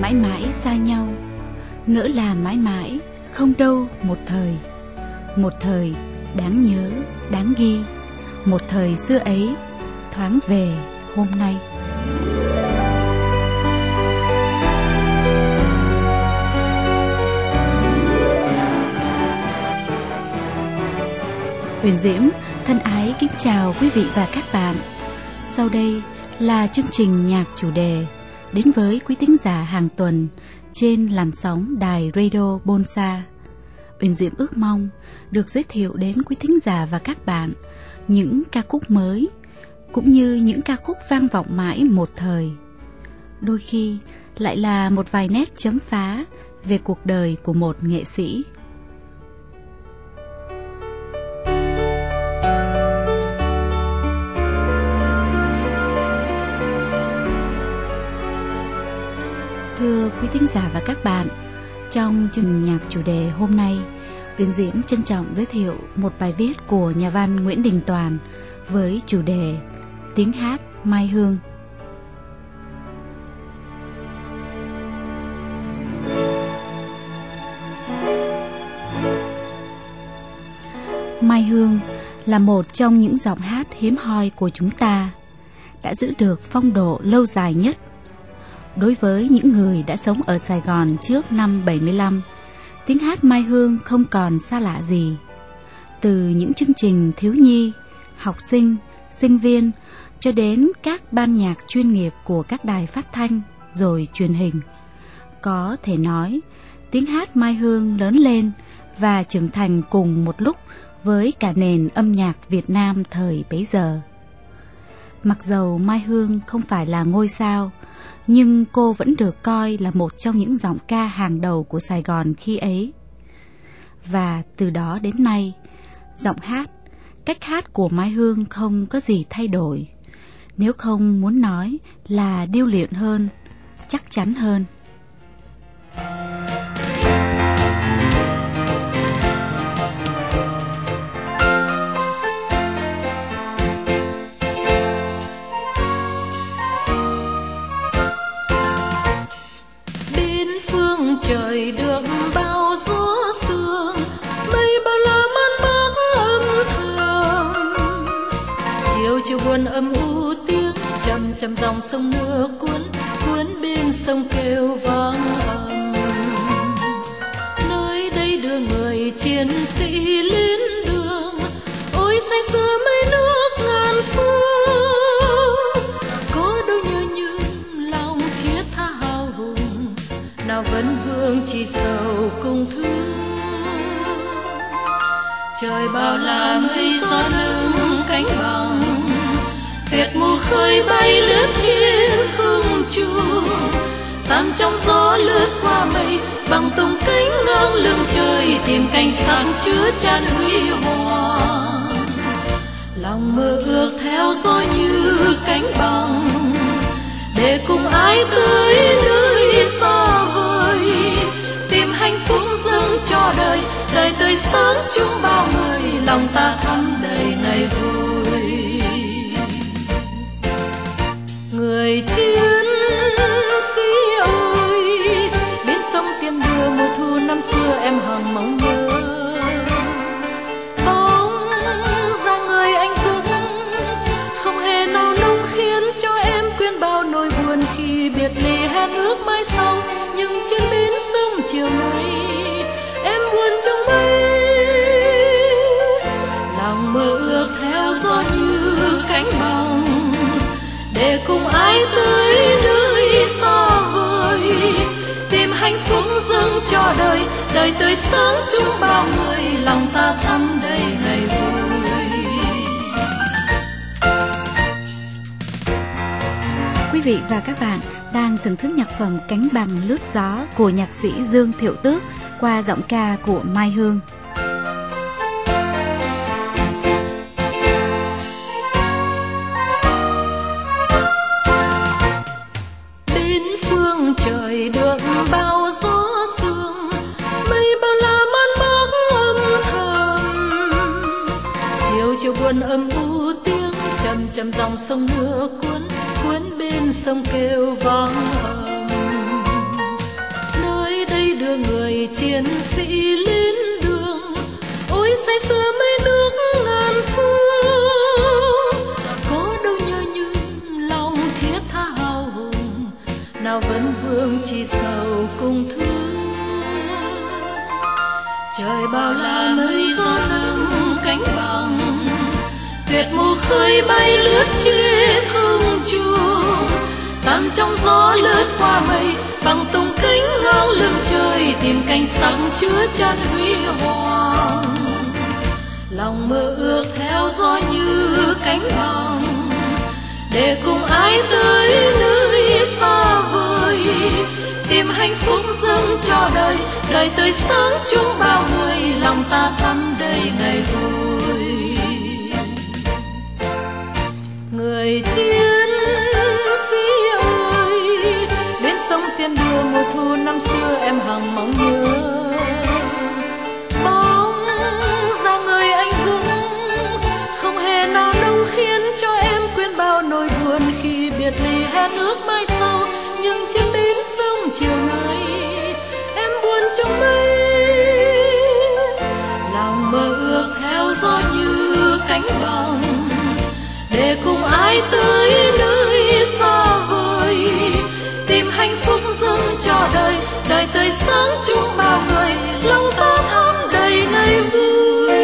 mãi mãi xa nhau, ngỡ là mãi mãi, không đâu một thời. Một thời đáng nhớ, đáng ghi, một thời xưa ấy thoáng về hôm nay. Huyền Diễm thân ái kính chào quý vị và các bạn. Sau đây là chương trình nhạc chủ đề đến với quý thính giả hàng tuần trên làn sóng đài Radio Bonsa. Huyền Diễm ước mong được giới thiệu đến quý thính giả và các bạn những ca khúc mới, cũng như những ca khúc vang vọng mãi một thời. Đôi khi lại là một vài nét chấm phá về cuộc đời của một nghệ sĩ. Thưa quý thính giả và các bạn, trong chương trình nhạc chủ đề hôm nay, Huyền Diễm trân trọng giới thiệu một bài viết của nhà văn Nguyễn Đình Toàn với chủ đề Tiếng hát Mai Hương. Mai Hương là một trong những giọng hát hiếm hoi của chúng ta, đã giữ được phong độ lâu dài nhất. Đối với những người đã sống ở Sài Gòn trước năm 75, tiếng hát Mai Hương không còn xa lạ gì. Từ những chương trình thiếu nhi, học sinh, sinh viên cho đến các ban nhạc chuyên nghiệp của các đài phát thanh rồi truyền hình, có thể nói tiếng hát Mai Hương lớn lên và trưởng thành cùng một lúc với cả nền âm nhạc Việt Nam thời bấy giờ. Mặc dầu Mai Hương không phải là ngôi sao, nhưng cô vẫn được coi là một trong những giọng ca hàng đầu của Sài Gòn khi ấy. Và từ đó đến nay, giọng hát, cách hát của Mai Hương không có gì thay đổi, nếu không muốn nói là điêu luyện hơn, chắc chắn hơn. Trời được bao gió sương, mây bao la man mác âm thầm. Chiều chiều buồn âm u tiếng trầm trầm dòng sông nước cuốn cuốn bên sông kêu vang ầm. Nơi đây đưa người chiến sĩ lên đường, ôi say sưa mây nước ngàn phương. Có đâu nhớ nhung lòng thiết tha hào hùng, nào vẫn vương chỉ sầu cùng thương. Trời bao la mây gió lưng cánh bằng, tuyệt mù khơi bay lướt trên không trung. Tam trong gió lướt qua mây, bằng tung cánh ngang lưng trời, tìm cánh sáng chứa chan huy hoàng. Lòng mơ ước theo gió như cánh bằng, để cùng ai tới nơi xa vời, tìm hạnh phúc dâng cho đời, đời tươi sáng chung bao người, lòng ta thắm đầy ngày vui. Người chiến sĩ ơi, bên sông Tiên Đưa mùa thu năm xưa em hằng mong nhớ. Bóng dáng người anh dũng không hề nào nông khiến cho em quên bao nỗi buồn khi biệt ly hẹn ước mai sau. Nhưng trên bến sông chiều nay em buồn trong mây, lòng mơ ước theo gió như cánh bằng, để cùng ai tới nơi xa vời, tìm hạnh phúc dâng cho đời, đời tươi sáng chung bao người, lòng ta thắm đầy ngày vui. Quý vị và các bạn đang thưởng thức nhạc phẩm Cánh bằng lướt gió của nhạc sĩ Dương Thiệu Tước qua giọng ca của Mai Hương. Bên phương trời được bao gió sương, mây bao la man mác âm thầm. Chiều chiều buồn âm u tiếng trầm trầm dòng sông nước cuốn cuốn bên sông kêu vang ầm. người chiến sĩ lên đường, ôi say sưa mấy nước ngàn phương. Có đâu nhớ nhung lòng thiết tha hào hùng, nào vẫn vương chỉ sầu cùng thương. Trời bao la mây gió lưng cánh bằng, tuyệt mù khơi bay lướt trên không trung. Tạm trong gió lướt qua mây, bằng tung cánh ngang lưng trời, tìm cánh sáng chứa chan huy hoàng. Lòng mơ ước theo gió như cánh bằng, để cùng ai tới nơi xa vời, tìm hạnh phúc dâng cho đời, đời tươi sáng chung bao người, lòng ta thắm đầy ngày vui. Người chiến sĩ ơi, bên sông Tiên Đưa mùa thu năm xưa em hằng mong nhớ. Bóng dáng người anh dũng không hề nào nông khiến cho em quên bao nỗi buồn khi biệt ly hẹn ước mai sau. Nhưng trên bến sông chiều nay em buồn trong mây, lòng mơ ước theo gió như cánh bằng, để cùng ai tới nơi xa vời, tìm hạnh phúc dâng cho đời, đời tươi sáng chung bao người, lòng ta thắm đầy ngày vui.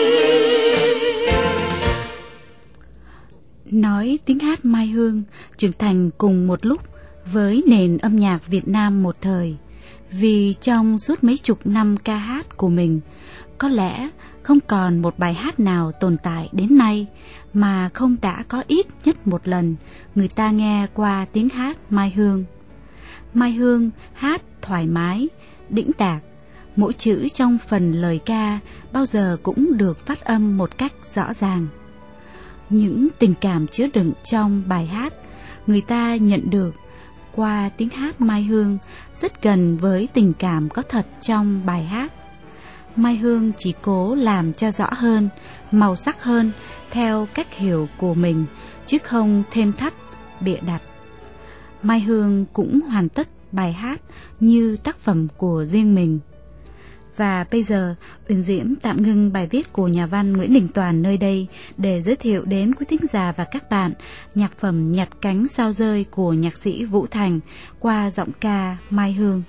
Nói tiếng hát Mai Hương trưởng thành cùng một lúc với nền âm nhạc Việt Nam một thời, vì trong suốt mấy chục năm ca hát của mình, có lẽ không còn một bài hát nào tồn tại đến nay mà không đã có ít nhất một lần người ta nghe qua tiếng hát Mai Hương. Mai Hương hát thoải mái, đĩnh đạc, mỗi chữ trong phần lời ca bao giờ cũng được phát âm một cách rõ ràng. Những tình cảm chứa đựng trong bài hát người ta nhận được qua tiếng hát Mai Hương rất gần với tình cảm có thật trong bài hát. Mai Hương chỉ cố làm cho rõ hơn, màu sắc hơn theo cách hiểu của mình, chứ không thêm thắt, bịa đặt. Mai Hương cũng hoàn tất bài hát như tác phẩm của riêng mình. Và bây giờ, Uyển Diễm tạm ngưng bài viết của nhà văn Nguyễn Đình Toàn nơi đây để giới thiệu đến quý thính giả và các bạn nhạc phẩm Nhặt cánh sao rơi của nhạc sĩ Vũ Thành qua giọng ca Mai Hương.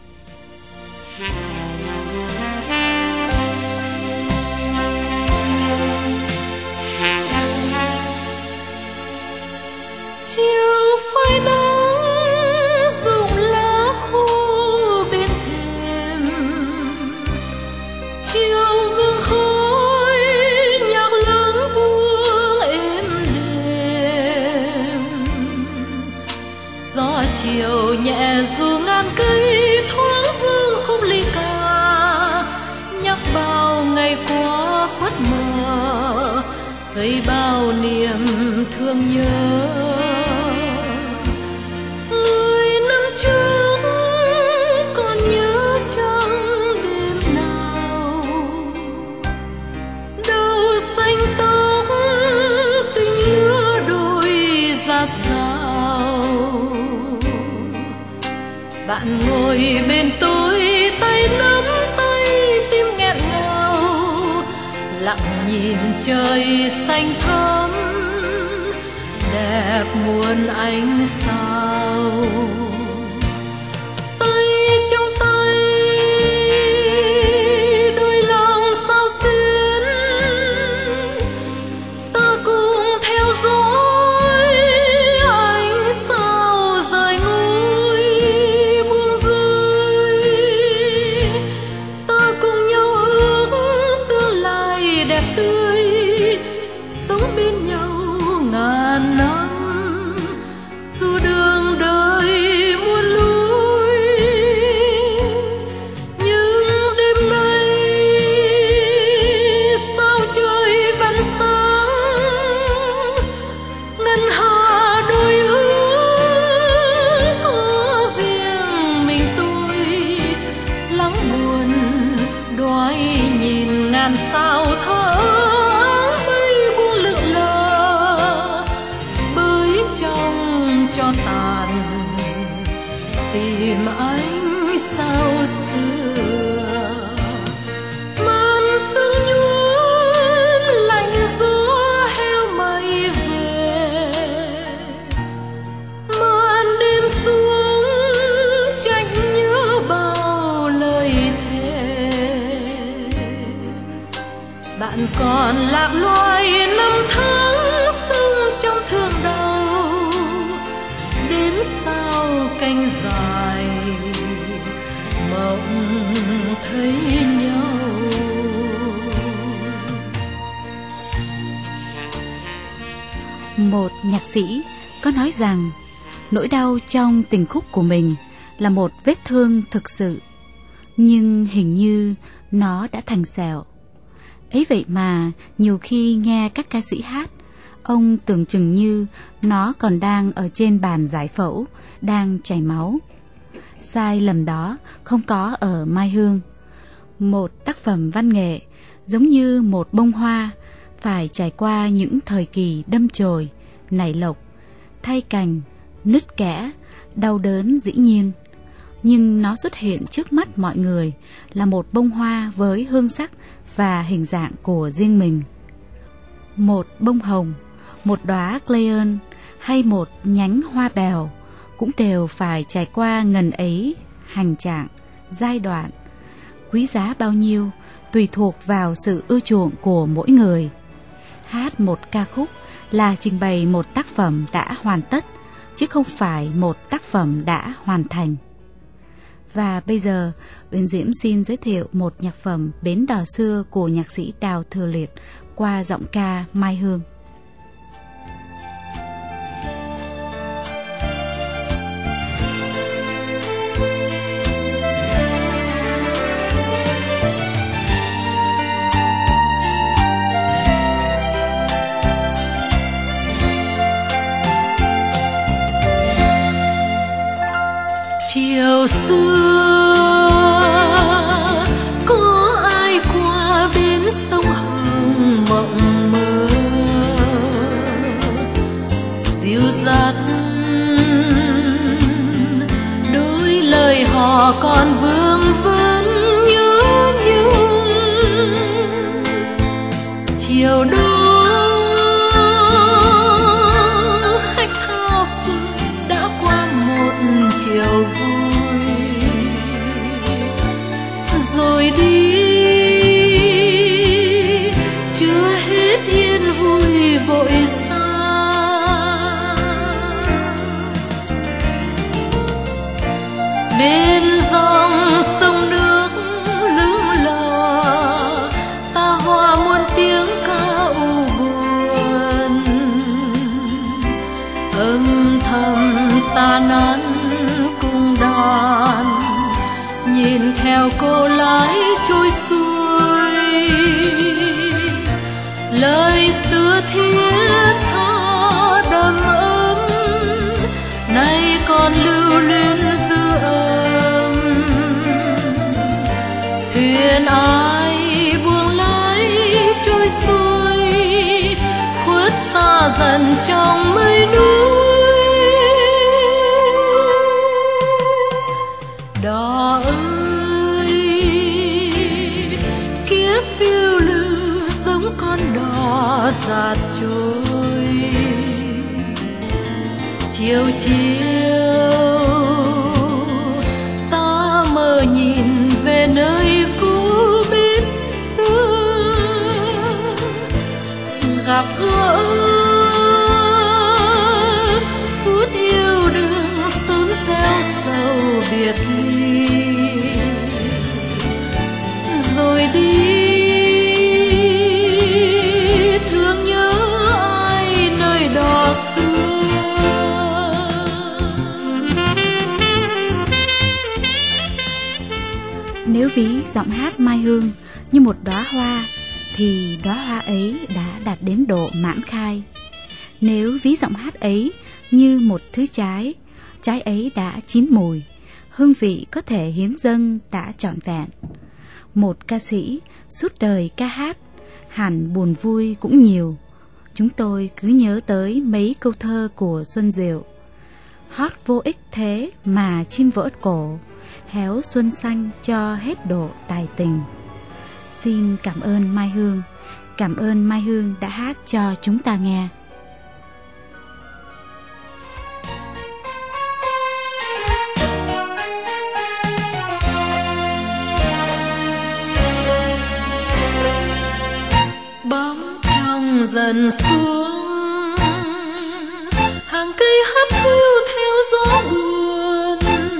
Chiều phai nắng rụng lá khô bên thềm, chiều vương khói nhạc lớn buông êm đềm, gió chiều nhẹ dù ngàn cây thoáng vương khúc ly ca, nhắc bao ngày qua khuất mờ, gây bao niềm thương nhớ. Bạn ngồi bên tôi, tay nắm tay, tim nghẹn ngào, lặng nhìn trời xanh thắm, đẹp muôn ánh sao. Tay trong tay, đôi lòng sao xuyến, ta cùng theo dõi ánh sao rời ngôi buông rơi. Ta cùng nhau ước tương lai đẹp tươi, sống bên nhau ngàn năm. Dù đường đời muôn lối, nhưng đêm nay sao trời vẫn sáng, ngân hà đôi hướng có riêng mình tôi. Lắng buồn đoái nhìn ngàn sao thơ áng mây buông lượn lờ, bới trong cho tàn tìm ánh sao xưa. bạn còn lạc loài năm tháng sống trong thương đau, đến sao canh dài mộng thấy nhau. Một nhạc sĩ có nói rằng nỗi đau trong tình khúc của mình là một vết thương thực sự, nhưng hình như nó đã thành sẹo. Ấy vậy mà nhiều khi nghe các ca sĩ hát, ông tưởng chừng như nó còn đang ở trên bàn giải phẫu, đang chảy máu. Sai lầm đó không có ở Mai Hương. Một tác phẩm văn nghệ giống như một bông hoa, phải trải qua những thời kỳ đâm chồi, nảy lộc, thay cành, nứt kẽ, đau đớn dĩ nhiên. Nhưng nó xuất hiện trước mắt mọi người là một bông hoa với hương sắc và hình dạng của riêng mình. Một bông hồng, một đóa cleon hay một nhánh hoa bèo cũng đều phải trải qua ngần ấy hành trạng, giai đoạn. Quý giá bao nhiêu tùy thuộc vào sự ưa chuộng của mỗi người. Hát một ca khúc là trình bày một tác phẩm đã hoàn tất, chứ không phải một tác phẩm đã hoàn thành. Và bây giờ, Uyển Diễm xin giới thiệu một nhạc phẩm Bến Đò Xưa của nhạc sĩ Đào Thừa Liệt qua giọng ca Mai Hương. Chiều xưa có ai qua bến sông Hồng mộng mơ, dịu dắt đôi lời hò còn vương vấn nhớ nhung. Chiều đó khách tha phương đã qua một chiều vui rồi đi, chưa hết yên vui vội xa. Bên dòng sông nước lững lờ ta hòa muôn tiếng ca u buồn, âm thầm ta nán cùng đàn, nhìn theo cô lái trôi xuôi. Lời xưa thiết tha đầm ấm nay còn lưu luyến dư âm. Thuyền ai buông lái trôi xuôi, khuất xa dần trong mây núi. Đò ơi, kiếp phiêu lưu giống con đò dạt trôi. Chiều chiều ta mơ nhìn về nơi cũ bến xưa, gặp gỡ phút yêu đương sớm gieo sầu biệt ly, rồi đi thương nhớ ai nơi đò xưa. Nếu ví giọng hát Mai Hương như một đóa hoa, thì đóa hoa ấy đã đạt đến độ mãn khai. Nếu ví giọng hát ấy như một thứ trái, trái ấy đã chín mùi, hương vị có thể hiến dâng đã trọn vẹn. Một ca sĩ suốt đời ca hát, hẳn buồn vui cũng nhiều. Chúng tôi cứ nhớ tới mấy câu thơ của Xuân Diệu. Hót vô ích thế mà chim vỡ cổ, héo xuân xanh cho hết độ tài tình. Xin cảm ơn Mai Hương, cảm ơn Mai Hương đã hát cho chúng ta nghe. dần xuống, hàng cây hát hiu theo gió buồn,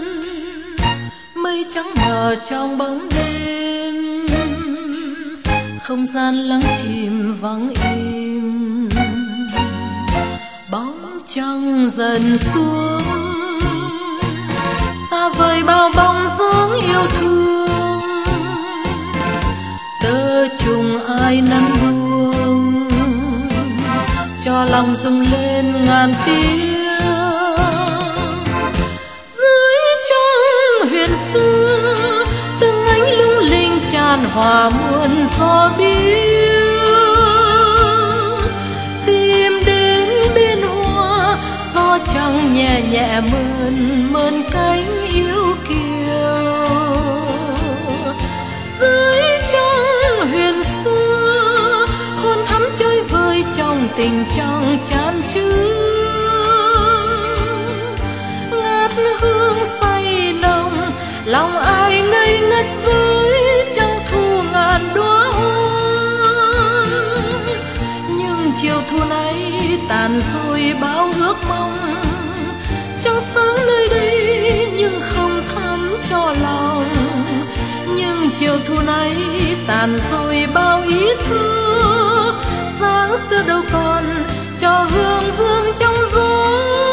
mây trắng mờ trong bóng đêm, không gian lắng chìm vắng im. Bóng trăng dần xuống, xa vời bao bóng dáng yêu thương, tơ trùng ai nắng buông, cho lòng rung lên ngàn tiếng. Dưới trăng huyền xưa, từng ánh lung linh tràn hòa muôn gió biếc, tìm đến bên hoa gió trăng nhẹ nhẹ mơn mơn cánh yêu kiều. Dưới trăng huyền xưa, hôn thắm trôi vơi trong tình trăng chan chứa, ngát hương say nồng, lòng ai ngây ngất với trăng thu ngàn đóa hoa. Nhưng chiều thu này tàn rồi bao ước mong, trăng sáng nơi đây nhưng không thắm cho lòng. Nhưng chiều thu này tàn rồi bao ý thơ, dáng xưa đâu còn cho hương vương trong gió.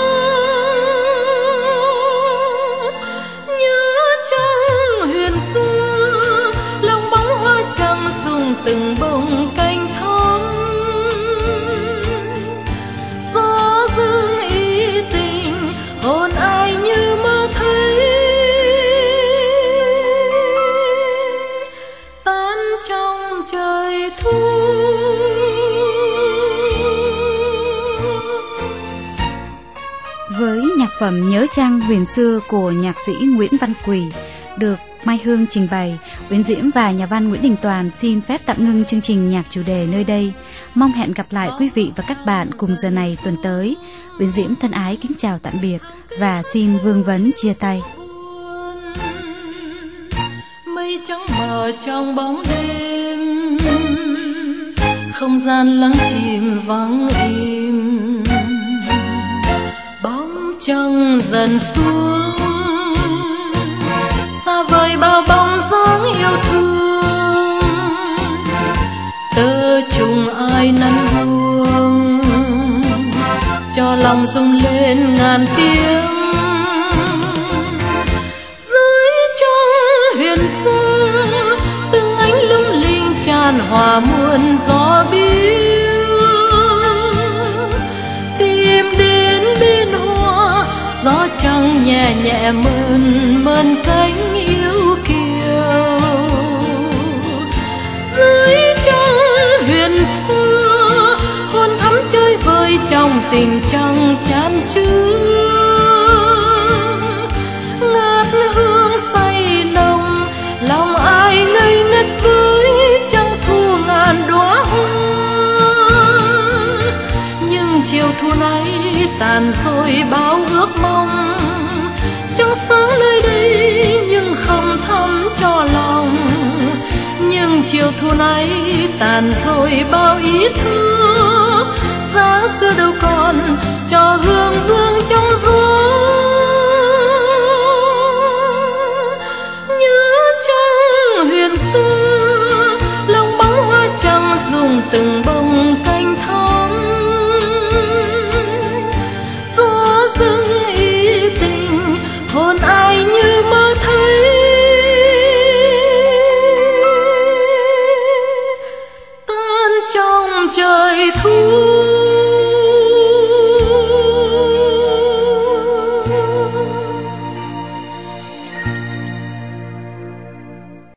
Nhớ trăng huyền xưa, lòng bóng hoa trăng rung từng bông cánh thắm, gió dương ý tình hồn ai như mơ thấy, tan trong trời thu. Với nhạc phẩm Nhớ Trăng Huyền Xưa của nhạc sĩ Nguyễn Văn Quỳ được Mai Hương trình bày, Uyển Diễm và nhà văn Nguyễn Đình Toàn xin phép tạm ngưng chương trình nhạc chủ đề nơi đây. Mong hẹn gặp lại quý vị và các bạn cùng giờ này tuần tới. Uyển Diễm thân ái kính chào tạm biệt và xin vương vấn chia tay. Mây trắng mờ trong bóng đêm, không gian lắng chìm vắng im. Bóng trăng dần xuống, xa vời bao bóng dáng yêu thương, tơ trùng ai nắng buông, cho lòng rung lên ngàn tiếng. Dưới trăng huyền xưa, từng ánh lung linh tràn hòa muôn gió biếc, tìm đến bên hoa gió trăng nhẹ nhẹ mơn mơn cánh yêu kiều. Dưới trăng huyền xưa, hôn thắm chơi vơi trong tình trăng chan chứa, ngát hương say nồng, lòng ai ngây ngất với trăng thu ngàn đóa hoa. Nhưng chiều thu này tàn rồi bao ước mong, trăng sáng nơi đây nhưng không thắm cho lòng. Nhưng chiều thu này tàn rồi bao ý thơ, giá xưa đâu còn cho hương vương trong gió.